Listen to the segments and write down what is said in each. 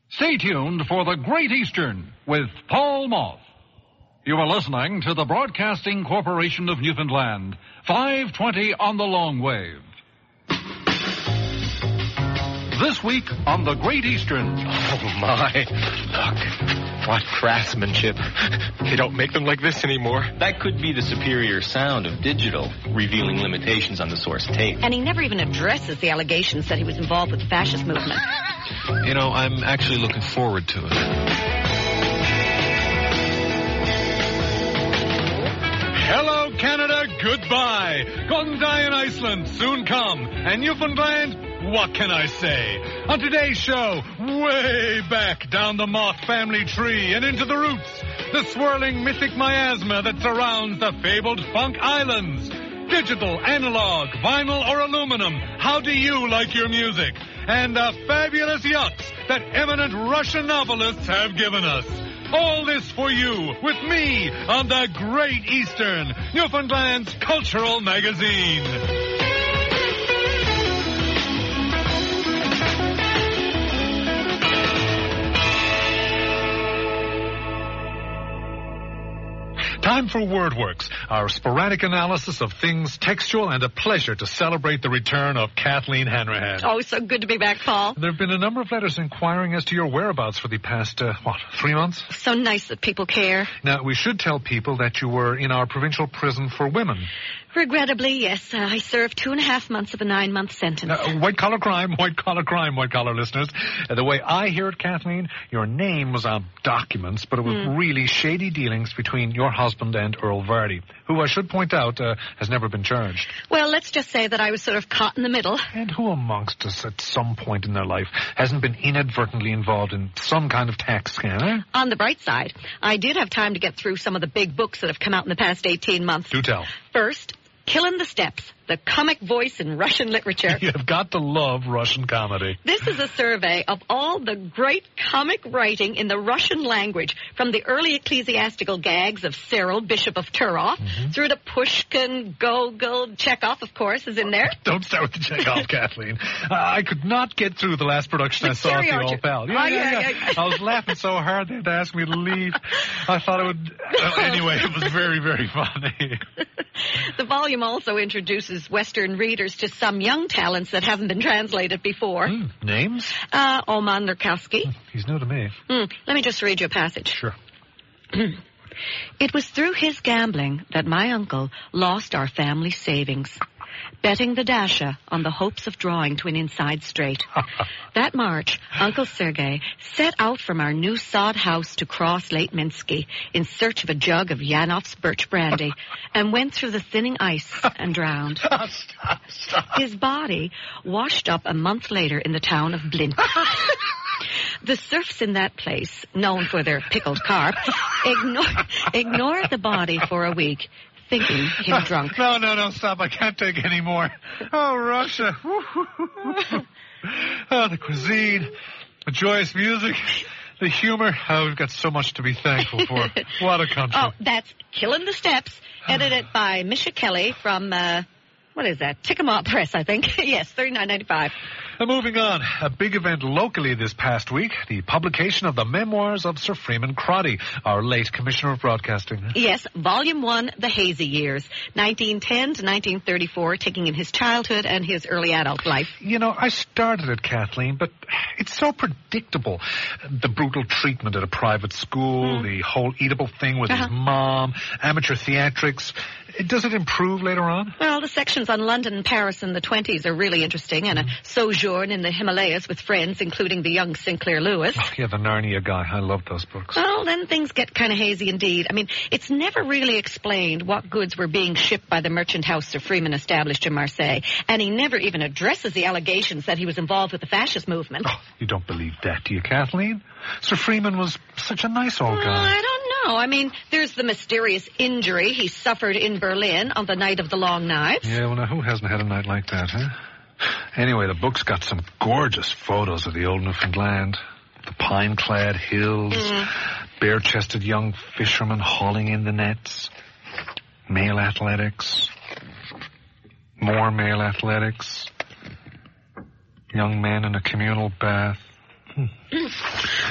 Stay tuned for The Great Eastern with Paul Moth. You are listening to the Broadcasting Corporation of Newfoundland, 520 on the long wave. This week on The Great Eastern. Oh, my. Look, what craftsmanship. They don't make them like this anymore. That could be the superior sound of digital, revealing limitations on the source tape. And he never even addresses the allegations that he was involved with the fascist movement. You know, I'm actually looking forward to it. Hello, Canada, goodbye. Gondai in Iceland, soon come. And Newfoundland, what can I say? On today's show, way back down the Moth family tree and into the roots, the swirling mythic miasma that surrounds the fabled Funk Islands. Digital, analog, vinyl, or aluminum, how do you like your music? And the fabulous yachts that eminent Russian novelists have given us. All this for you, with me, on The Great Eastern, Newfoundland's cultural magazine. Time for WordWorks, our sporadic analysis of things textual, and a pleasure to celebrate the return of Kathleen Hanrahan. Oh, so good to be back, Paul. There have been a number of letters inquiring as to your whereabouts for the past, 3 months? So nice that people care. Now, we should tell people that you were in our provincial prison for women. Regrettably, yes. I served 2.5 months of a 9-month sentence. White-collar crime, white-collar listeners. The way I hear it, Kathleen, your name was on documents, but it was really shady dealings between your husband and Earl Vardy, who I should point out has never been charged. Well, let's just say that I was sort of caught in the middle. And who amongst us at some point in their life hasn't been inadvertently involved in some kind of tax scam, eh? On the bright side, I did have time to get through some of the big books that have come out in the past 18 months. Do tell. First, Killing the Steps, the comic voice in Russian literature. You've got to love Russian comedy. This is a survey of all the great comic writing in the Russian language, from the early ecclesiastical gags of Cyril, Bishop of Turov, through to Pushkin, Gogol, Chekhov, of course, is in there. Don't start with the Chekhov, Kathleen. I could not get through the last production I saw of The Old Pal. Yeah. I was laughing so hard they had to ask me to leave. I thought it would... anyway, it was very, very funny. The volume also introduces Western readers to some young talents that haven't been translated before. Names? Oman Lurkowski. He's new to me. Let me just read you a passage. Sure. It was through his gambling that my uncle lost our family savings, betting the Dasha on the hopes of drawing to an inside straight. That March, Uncle Sergei set out from our new sod house to cross Lake Minsky in search of a jug of Yanov's birch brandy, and went through the thinning ice and drowned. Stop. His body washed up a month later in the town of Blint. The serfs in that place, known for their pickled carp, ignored the body for a week, thinking him drunk. No, stop. I can't take any more. Oh, Russia. Oh, the cuisine, the joyous music, the humor. Oh, we've got so much to be thankful for. What a country. Oh, that's Killing the Steps, edited by Misha Kelly from, what is that? Tickamaw Press, I think. Yes, $39.95. Moving on, a big event locally this past week, the publication of the memoirs of Sir Freeman Crotty, our late Commissioner of Broadcasting. Yes, Volume 1, The Hazy Years, 1910 to 1934, taking in his childhood and his early adult life. You know, I started it, Kathleen, but it's so predictable. The brutal treatment at a private school, the whole Oedipal thing with his mom, amateur theatrics. Does it improve later on? Well, the sections on London and Paris in the 20s are really interesting, and a sojourn in the Himalayas with friends, including the young Sinclair Lewis. Oh, yeah, the Narnia guy. I love those books. Well, then things get kind of hazy indeed. I mean, it's never really explained what goods were being shipped by the merchant house Sir Freeman established in Marseille, and he never even addresses the allegations that he was involved with the fascist movement. Oh, you don't believe that, do you, Kathleen? Sir Freeman was such a nice old guy. I don't know. I mean, there's the mysterious injury he suffered in Berlin on the night of the Long Knives. Yeah, well, now, who hasn't had a night like that, huh? Anyway, the book's got some gorgeous photos of the old Newfoundland. The pine-clad hills, bare-chested young fishermen hauling in the nets, male athletics, more male athletics, young men in a communal bath.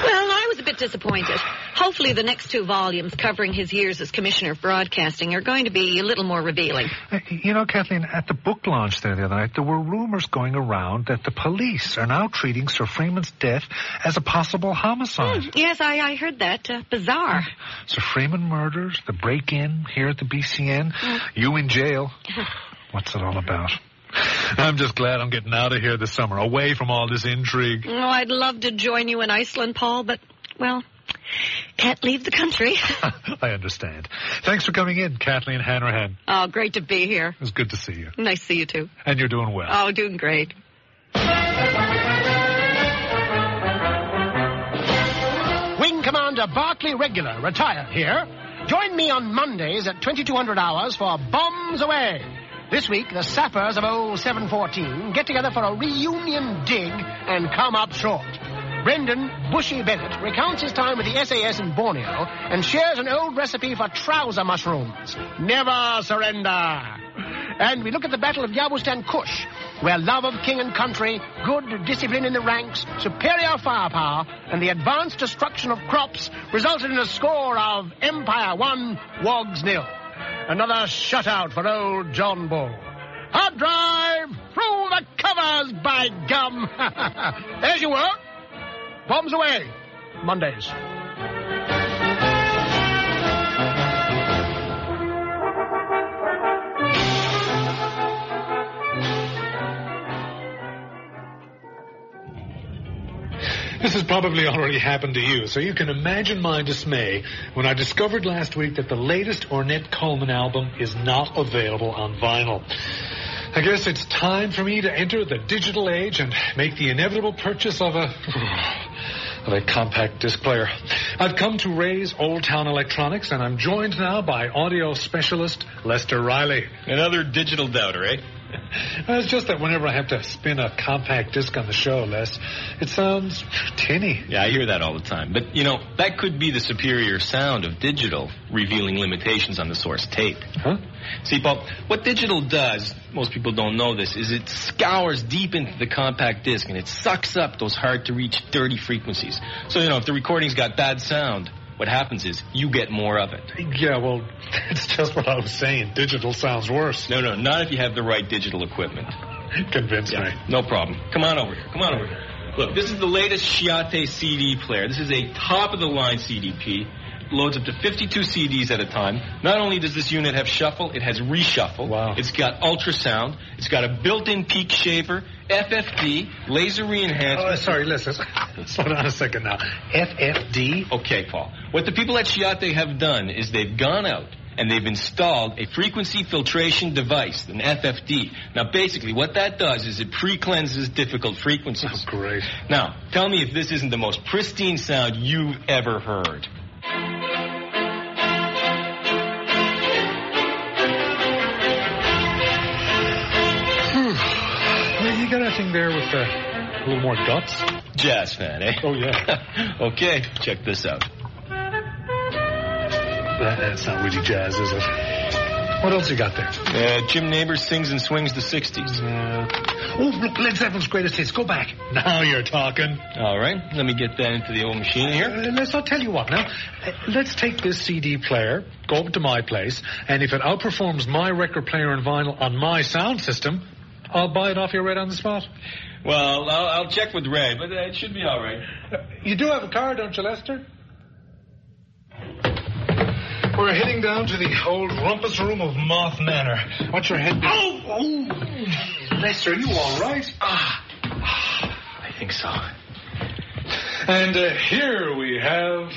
bit disappointed. Hopefully the next 2 volumes covering his years as Commissioner of Broadcasting are going to be a little more revealing. You know, Kathleen, at the book launch there the other night, there were rumors going around that the police are now treating Sir Freeman's death as a possible homicide. Yes, I heard that. Bizarre. Sir Freeman murders, the break-in here at the BCN, you in jail. What's it all about? I'm just glad I'm getting out of here this summer, away from all this intrigue. Oh, I'd love to join you in Iceland, Paul, but, well, can't leave the country. I understand. Thanks for coming in, Kathleen Hanrahan. Oh, great to be here. It was good to see you. Nice to see you, too. And you're doing well. Oh, doing great. Wing Commander Barclay Regular, retired here. Join me on Mondays at 2200 hours for Bombs Away. This week, the sappers of old 714 get together for a reunion dig and come up short. Brendan Bushy Bennett recounts his time with the SAS in Borneo and shares an old recipe for trouser mushrooms. Never surrender. And we look at the Battle of Yabustan Kush, where love of king and country, good discipline in the ranks, superior firepower, and the advanced destruction of crops resulted in a score of Empire 1, Wogs 0. Another shutout for old John Bull. Hard drive through the covers, by gum. As you were. Bombs Away. Mondays. This has probably already happened to you, so you can imagine my dismay when I discovered last week that the latest Ornette Coleman album is not available on vinyl. I guess it's time for me to enter the digital age and make the inevitable purchase of a compact disc player. I've come to Ray's Old Town Electronics, and I'm joined now by audio specialist Lester Riley. Another digital doubter, eh? It's just that whenever I have to spin a compact disc on the show, Les, it sounds tinny. Yeah, I hear that all the time. But, you know, that could be the superior sound of digital, revealing limitations on the source tape. Huh? See, Paul, what digital does, most people don't know this, is it scours deep into the compact disc and it sucks up those hard-to-reach, dirty frequencies. So, you know, if the recording's got bad sound, what happens is you get more of it. Yeah, well, it's just what I was saying. Digital sounds worse. No, not if you have the right digital equipment. Convince me. No problem. Come on over here. Look, this is the latest Shiate CD player. This is a top-of-the-line CDP. Loads up to 52 CDs at a time. Not only does this unit have shuffle, it has reshuffle. Wow. It's got ultrasound. It's got a built-in peak shaver, FFD, laser re-enhancement. Oh, sorry, listen. Slow down a second now. FFD? Okay, Paul. What the people at Shiate have done is they've gone out and they've installed a frequency filtration device, an FFD. Now, basically, what that does is it pre-cleanses difficult frequencies. Oh, great. Now, tell me if this isn't the most pristine sound you've ever heard. You got anything there with a little more guts? Jazz fan, eh? Oh, yeah. Okay, check this out. That's not really jazz, is it? What else you got there? Jim Nabors sings and swings the 60s. Oh, look, Led Zeppelin's greatest hits. Go back. Now you're talking. All right, let me get that into the old machine here. I'll tell you what now. Let's take this CD player, go over to my place, and if it outperforms my record player and vinyl on my sound system, I'll buy it off you right on the spot. Well, I'll check with Ray, but it should be all right. You do have a car, don't you, Lester? We're heading down to the old rumpus room of Moth Manor. What's your head? Oh! Lester, are you all right? I think so. And here we have...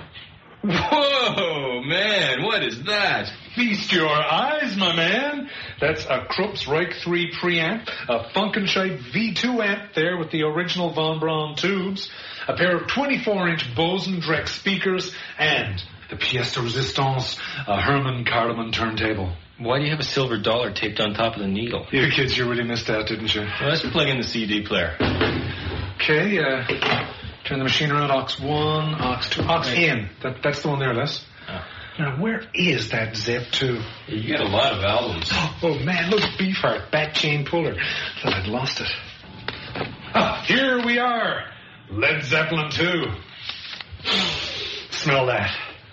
Whoa, man, what is that? Feast your eyes, my man. That's a Krupp's Reich 3 preamp, a Funkenscheidt V2 amp there with the original Von Braun tubes, a pair of 24-inch Bose & Drex speakers, and the pièce de résistance, a Herman Carleman turntable. Why do you have a silver dollar taped on top of the needle? You kids, you really missed out, didn't you? Well, let's plug in the CD player. Okay, turn the machine around, aux 1, aux 2, aux in. That's the one there, Les. Oh. Now, where is that Zep 2? You got a lot of albums. Oh, man, look, Beefheart, back chain puller. Thought I'd lost it. Here we are, Led Zeppelin 2. Smell that.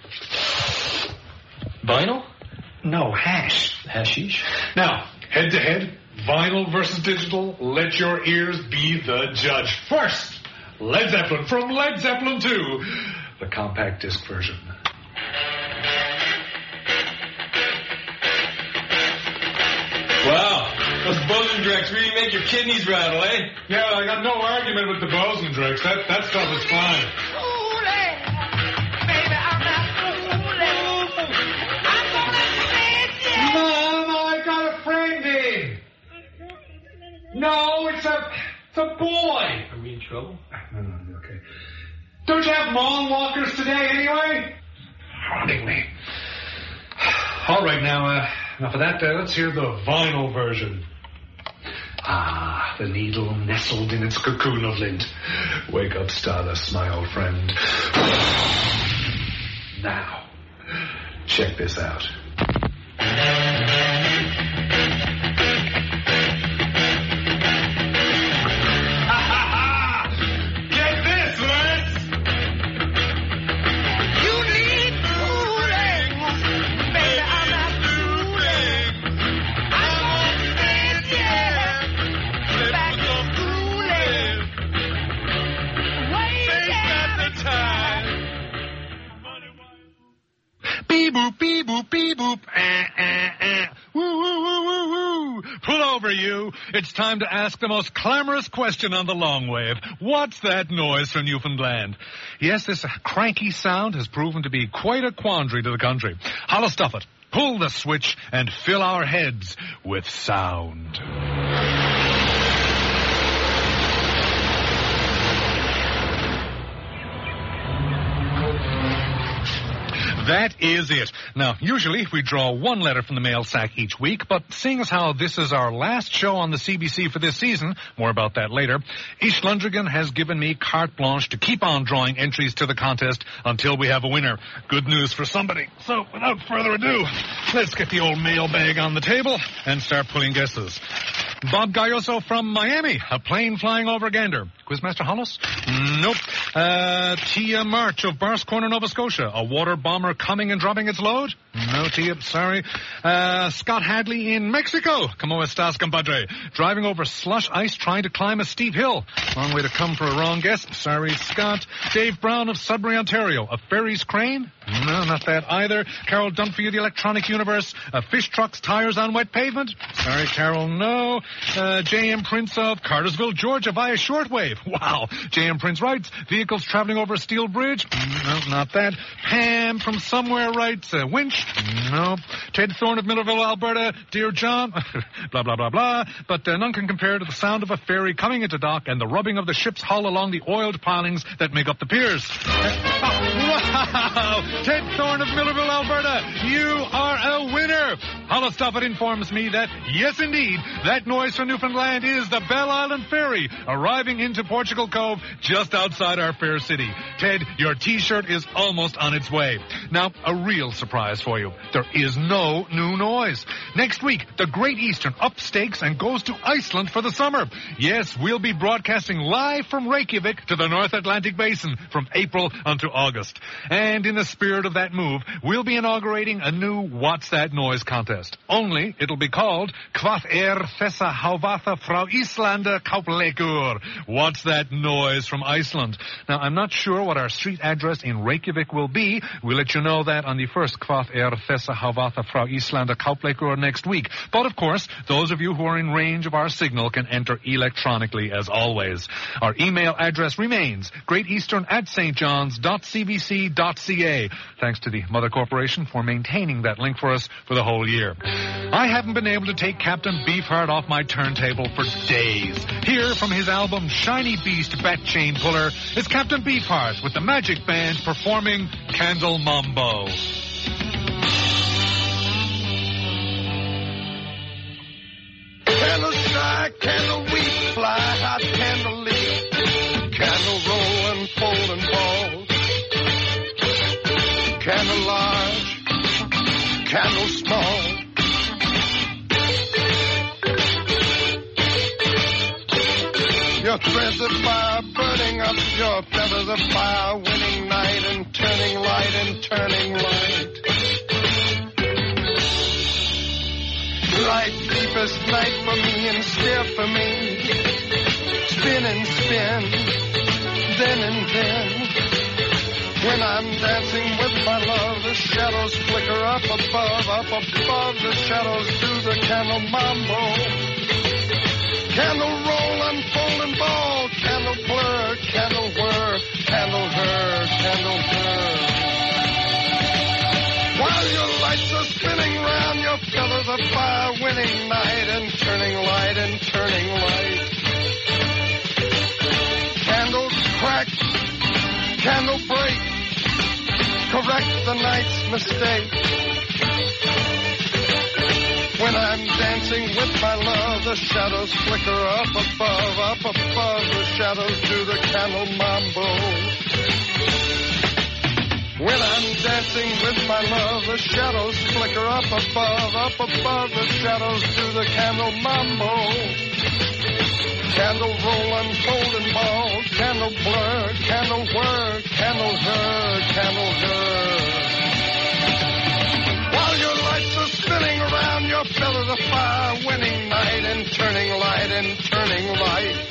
Vinyl? No, hash. Hashish? Now, head-to-head, vinyl versus digital, let your ears be the judge. First, Led Zeppelin from Led Zeppelin 2, the compact disc version. Wow, those Bosendrechts really make your kidneys rattle, eh? Yeah, I got no argument with the Bosendrechts. That stuff is fine. Mom, I got a friend in. No, it's a boy. Are we in trouble? No, okay. Don't you have lawn walkers today anyway? Haunting me. All right, now for that, let's hear the vinyl version. Ah, the needle nestled in its cocoon of lint. Wake up, Stardust, my old friend. Now, check this out. Get this, lads! You need cooling, baby, I'm not fooling. I'm on stand, yeah, back to cooling. Wait at the time. Beep-boop, beep-boop, beep-boop, woo, woo, woo, woo, woo. Pull over, you. It's time to ask the most clamorous question on the long wave. What's that noise from Newfoundland? Yes, this cranky sound has proven to be quite a quandary to the country. Hollow stuff it. Pull the switch and fill our heads with sound. That is it. Now, usually we draw one letter from the mail sack each week, but seeing as how this is our last show on the CBC for this season, more about that later, East Lundrigan has given me carte blanche to keep on drawing entries to the contest until we have a winner. Good news for somebody. So, without further ado, let's get the old mailbag on the table and start pulling guesses. Bob Gayoso from Miami, a plane flying over Gander. Quizmaster Hollis? Nope. Tia March of Barrs Corner, Nova Scotia, a water bomber coming and dropping its load? No, Tia, sorry. Scott Hadley in Mexico. Como estas, compadre? Driving over slush ice trying to climb a steep hill. Long way to come for a wrong guess. Sorry, Scott. Dave Brown of Sudbury, Ontario, a ferry's crane? No, not that either. Carol Dunphy of the Electronic Universe, fish trucks, tires on wet pavement? Sorry, Carol, no. J.M. Prince of Cartersville, Georgia, via shortwave. Wow. J.M. Prince writes, vehicles traveling over a steel bridge? No, not that. Pam from somewhere writes, winch? No. Ted Thorne of Millerville, Alberta, dear John? Blah, blah, blah, blah. But none can compare to the sound of a ferry coming into dock and the rubbing of the ship's hull along the oiled pilings that make up the piers. Wow! Ted Thorne of Millerville, Alberta, you are a winner! Hollow Stuffit informs me that, yes indeed, that noise from Newfoundland is the Belle Island Ferry arriving into Portugal Cove just outside our fair city. Ted, your T-shirt is almost on its way. Now, a real surprise for you. There is no new noise. Next week, the Great Eastern up stakes and goes to Iceland for the summer. Yes, we'll be broadcasting live from Reykjavik to the North Atlantic Basin from April until August. And in the spirit of that move, we'll be inaugurating a new What's That Noise contest. Only it'll be called Hvað þessa hávaða frá Íslandi kaupleikur? What's that noise from Iceland? Now, I'm not sure what our street address in Reykjavik will be. We'll let you know that on the first Hvað þessa hávaða frá Íslandi kaupleikur next week. But, of course, those of you who are in range of our signal can enter electronically as always. Our email address remains greateastern@stjohns.cbc.ca. Thanks to the Mother Corporation for maintaining that link for us for the whole year. I haven't been able to take Captain Beefheart off my turntable for days. Here from his album Shiny Beast Bat Chain Puller is Captain Beefheart with the Magic Band performing Candle Mambo. Candle strike, candle weep, fly hot candle leap, candle roll and fold and fall, candle large, candle small. Your threads of fire burning up, your feathers of fire winning night and and turning light and turning light. Light deepest night for me and still for me. Spin and spin, then and then. When I'm dancing with my love, the shadows flicker up above the shadows do the candle mambo. Candle roll, unfold and ball, candle blur, candle whir, candle her, candle her. While your lights are spinning round, your pillars of fire, winning night and turning light and turning light. Candles crack, candle break, correct the night's mistake. When I'm dancing with my love, the shadows flicker up above the shadows do the candle mambo. When I'm dancing with my love, the shadows flicker up above the shadows do the candle mambo. Candle roll, unfold and ball, candle blur, candle whir, candle her, candle her. While your lights are spinning around, your pillars of fire, winning night and turning light and turning light.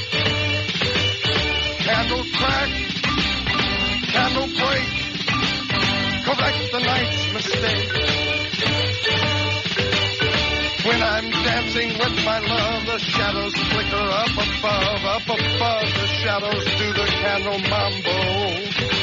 Candle crack, candle break, correct the night's mistake. When I'm dancing with my love, the shadows flicker up above the shadows do the candle mambo.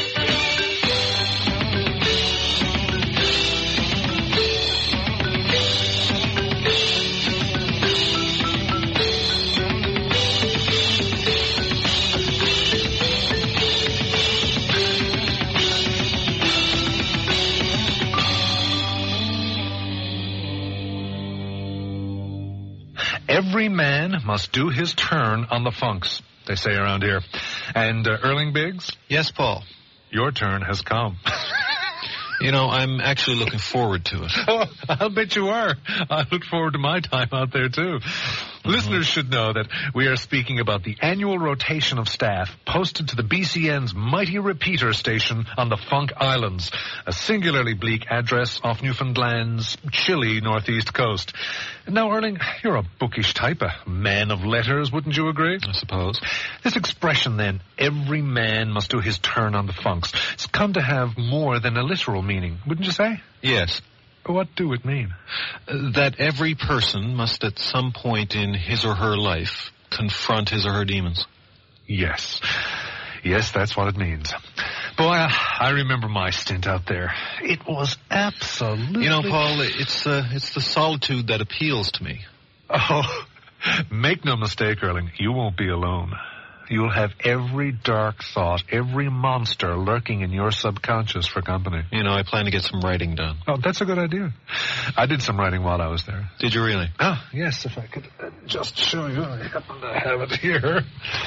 Every man must do his turn on the funks, they say around here. And Erling Biggs? Yes, Paul. Your turn has come. You know, I'm actually looking forward to it. Oh, I'll bet you are. I look forward to my time out there, too. Listeners should know that we are speaking about the annual rotation of staff posted to the BCN's mighty repeater station on the Funk Islands, a singularly bleak address off Newfoundland's chilly northeast coast. Now, Erling, you're a bookish type, a man of letters, wouldn't you agree? I suppose. This expression, then, every man must do his turn on the funks, it's come to have more than a literal meaning, wouldn't you say? Yes. What do it mean? That every person must at some point in his or her life confront his or her demons. Yes. Yes, that's what it means. Boy, I remember my stint out there. It was absolutely... You know, Paul, it's the solitude that appeals to me. Oh, make no mistake, Erling, you won't be alone. You'll have every dark thought, every monster lurking in your subconscious for company. You know, I plan to get some writing done. Oh, that's a good idea. I did some writing while I was there. Did you really? Oh, yes, if I could just show you. I happen to have it here.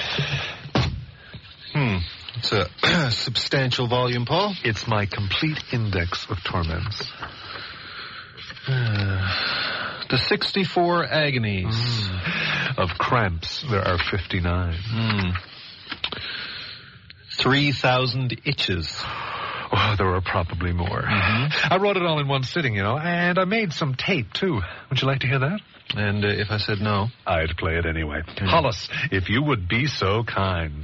It's a substantial volume, Paul. It's my complete index of torments. The 64 agonies. Of cramps, there are 59. 3,000 itches. Oh, there are probably more. I wrote it all in one sitting, you know, and I made some tape, too. Would you like to hear that? And if I said no? I'd play it anyway. Hollis, if you would be so kind.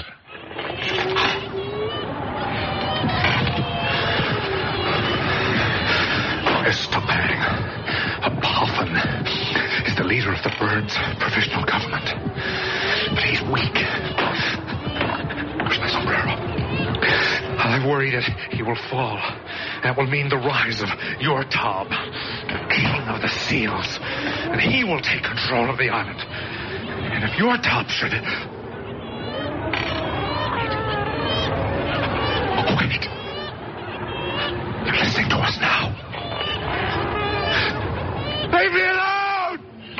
Estopang, a puffin, is the leader of the Birds' provisional government. But he's weak. Where's my sombrero? I worry that he will fall. That will mean the rise of your Tob, the king of the seals. And he will take control of the island. And if your Tob should... Wait. They're listening to us now. Leave me alone!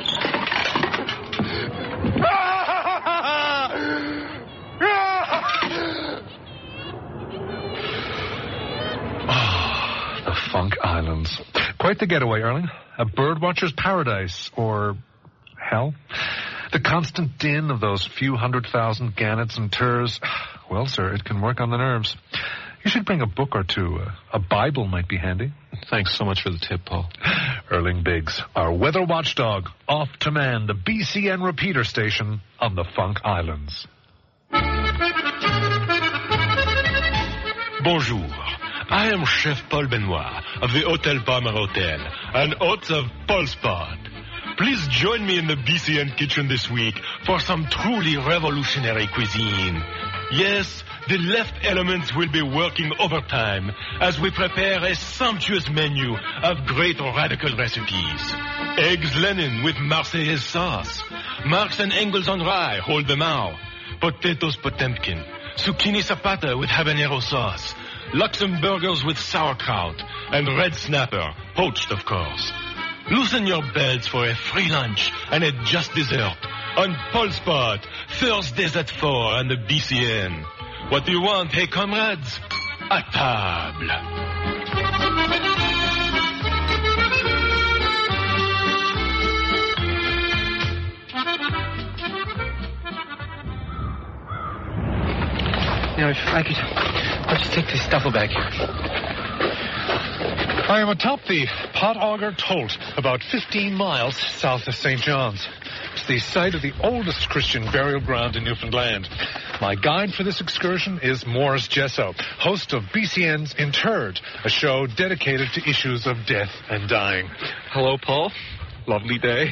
Oh, the Funk Islands. Quite the getaway, Erling. A birdwatcher's paradise, or hell. The constant din of those few 100,000 gannets and turs. Well, sir, it can work on the nerves. You should bring a book or two. A Bible might be handy. Thanks so much for the tip, Paul. Erling Biggs, our weather watchdog, off to man the BCN repeater station on the Funk Islands. Bonjour. I am Chef Paul Benoit of the Hotel Palmer Hotel, an hôte of Paul Spot. Please join me in the BCN kitchen this week for some truly revolutionary cuisine. Yes, the left elements will be working overtime as we prepare a sumptuous menu of great radical recipes. Eggs Lenin with Marseillaise sauce. Marks and Engels on rye, hold them out. Potatoes Potemkin. Zucchini Zapata with habanero sauce. Luxemburgers with sauerkraut. And red snapper, poached of course. Loosen your belts for a free lunch and a just dessert on Paul Spot, Thursdays at 4 on the BCN. What do you want, hey comrades? À table. You know, if I could, I'll just take this duffel bag here. I am atop the Pot Auger Tolt, about 15 miles south of St. John's. It's the site of the oldest Christian burial ground in Newfoundland. My guide for this excursion is Morris Jesso, host of BCN's Interred, a show dedicated to issues of death and dying. Hello, Paul. Lovely day.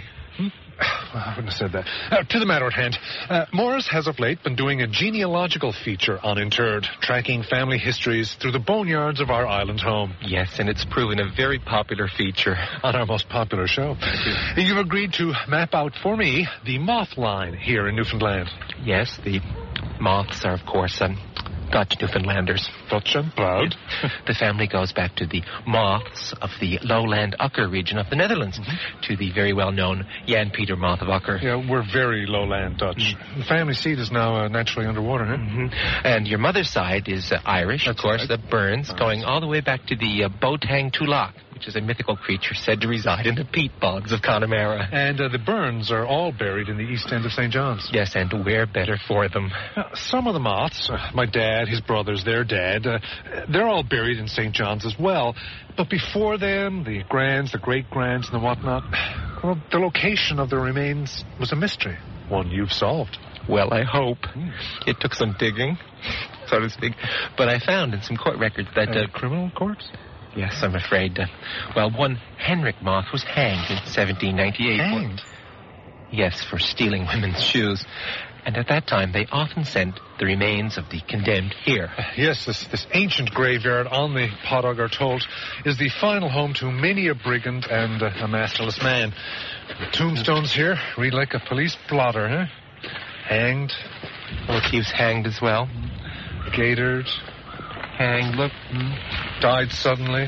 I wouldn't have said that. To the matter at hand. Morris has of late been doing a genealogical feature on Interred, tracking family histories through the boneyards of our island home. Yes, and it's proven a very popular feature. On our most popular show. You've agreed to map out for me the moth line here in Newfoundland. Yes, the moths are, of course, Dutch Newfoundlanders. Dutch and proud. The family goes back to the moths of the lowland Ukker region of the Netherlands, to the very well-known Jan Peter moth of Ukker. Yeah, we're very lowland Dutch. The family seat is now naturally underwater, huh? And your mother's side is Irish, of course, the Burns, going all the way back to the Boateng Tulak, which is a mythical creature said to reside in the peat bogs of Connemara. And the Burns are all buried in the east end of St. John's. Yes, and where better for them? Some of the moths, my dad, his brothers, their dad, they're all buried in St. John's as well. But before them, the grands, the great-grands, and the whatnot, well, the location of the remains was a mystery, one you've solved. Well, I hope. It took some digging, so to speak. But I found in some court records that... criminal courts? Yes, I'm afraid. One Henrik Moth was hanged in 1798. Hanged? Yes, for stealing women's shoes. And at that time, they often sent the remains of the condemned here. Yes, this ancient graveyard on the Pot Auger Tolt is the final home to many a brigand and a masterless man. The tombstones here read like a police blotter, huh? Hanged. Well, he was hanged as well. Gaitered. Hanged, look. Died suddenly.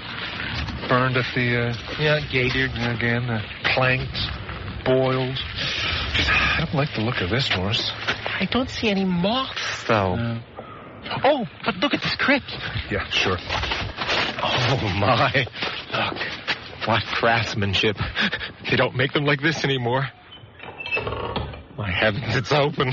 Burned at the... gaitered. Again, clanked. Boiled. I don't like the look of this, Morris. I don't see any moths, though. Oh, but look at this crypt. Yeah, sure. Oh, my. Look, what craftsmanship. They don't make them like this anymore. My heavens, it's open.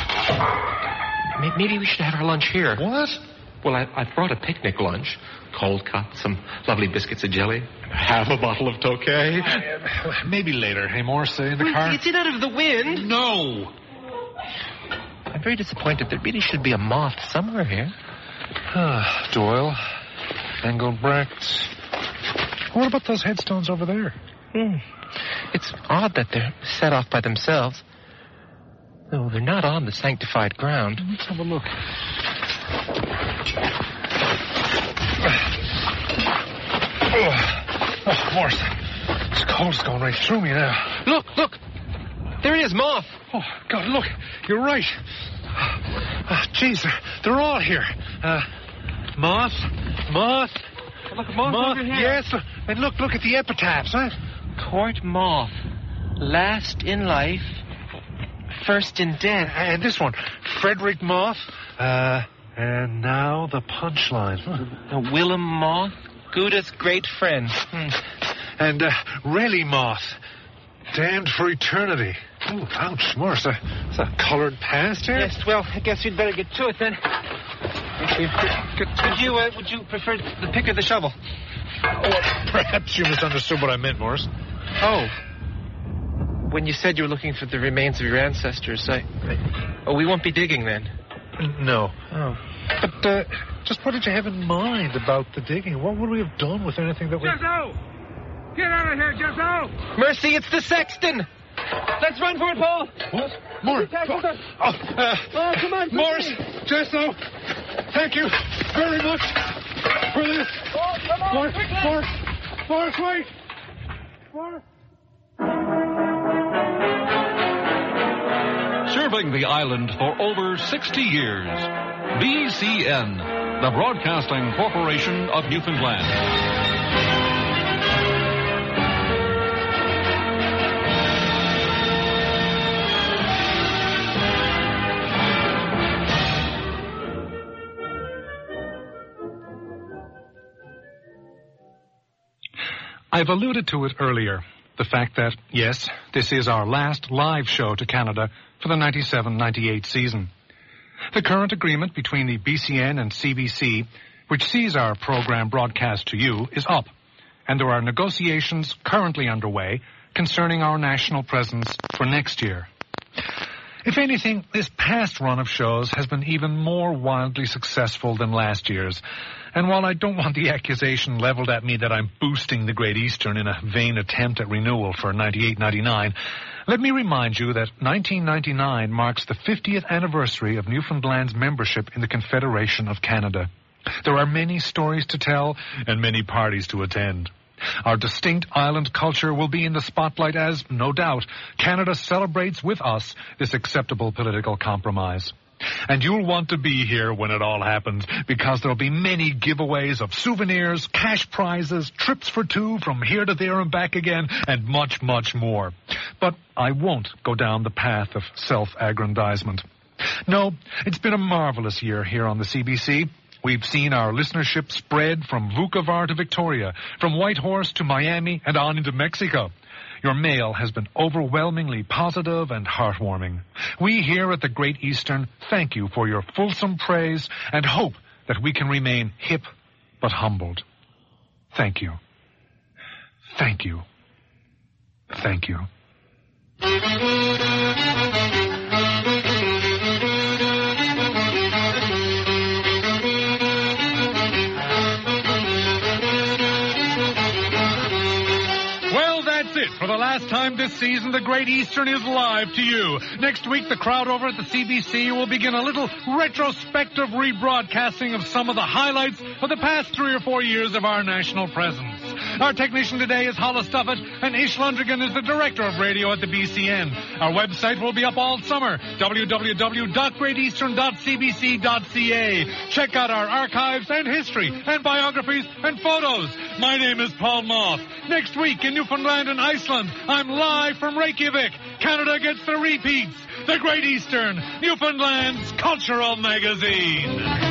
Maybe we should have our lunch here. What? Well, I brought a picnic lunch. Cold cut, some lovely biscuits of jelly, half a bottle of Tokay. Maybe later. Hey, Morris, in the car? It's out of the wind. No. I'm very disappointed. There really should be a moth somewhere here. Doyle. Engelbrecht. What about those headstones over there? It's odd that they're set off by themselves. No, they're not on the sanctified ground. Let's have a look. Oh, Morris, this cold's going right through me now. Look. There he is, moth. Oh, God, look. You're right. Jeez, they're all here. Moth. Look, moth over here. Yes, and look at the epitaphs, huh? Court moth. Last in life, first in death. And this one, Frederick Moth. And now the punchline. Willem Moth, Gouda's great friend. And Rayleigh Moth, damned for eternity. Ooh, ouch, Morris. It's a colored past here? Yes, well, I guess you'd better get to it then. Would you prefer the pick or the shovel? Oh, perhaps you misunderstood what I meant, Morris. Oh. When you said you were looking for the remains of your ancestors, we won't be digging then. No. Oh. But, just what did you have in mind about the digging? What would we have done with anything that we... Jesse! Get out of here, Jesse! Mercy, it's the sexton! Let's run for it, Paul! What? Morris! Come on, Morris! Jesse! Thank you very much for this. Oh, come on, Morris, wait! Morris! Serving the island for over 60 years. BCN, the Broadcasting Corporation of Newfoundland. I've alluded to it earlier, the fact that, yes, this is our last live show to Canada for the 97-98 season. The current agreement between the BCN and CBC, which sees our program broadcast to you, is up, and there are negotiations currently underway concerning our national presence for next year. If anything, this past run of shows has been even more wildly successful than last year's. And while I don't want the accusation leveled at me that I'm boosting the Great Eastern in a vain attempt at renewal for 98-99, let me remind you that 1999 marks the 50th anniversary of Newfoundland's membership in the Confederation of Canada. There are many stories to tell and many parties to attend. Our distinct island culture will be in the spotlight as, no doubt, Canada celebrates with us this acceptable political compromise. And you'll want to be here when it all happens, because there'll be many giveaways of souvenirs, cash prizes, trips for two from here to there and back again, and much, much more. But I won't go down the path of self-aggrandizement. No, it's been a marvelous year here on the CBC. We've seen our listenership spread from Vukovar to Victoria, from Whitehorse to Miami, and on into Mexico. Your mail has been overwhelmingly positive and heartwarming. We here at the Great Eastern thank you for your fulsome praise and hope that we can remain hip but humbled. Thank you. Thank you. Thank you. For the last time this season, the Great Eastern is live to you. Next week, the crowd over at the CBC will begin a little retrospective rebroadcasting of some of the highlights of the past 3 or 4 years of our national presence. Our technician today is Hollis Stuffett, and Ish Lundrigan is the director of radio at the BCN. Our website will be up all summer, www.greateastern.cbc.ca. Check out our archives and history and biographies and photos. My name is Paul Moth. Next week in Newfoundland and Iceland, I'm live from Reykjavik. Canada gets the repeats. The Great Eastern, Newfoundland's cultural magazine.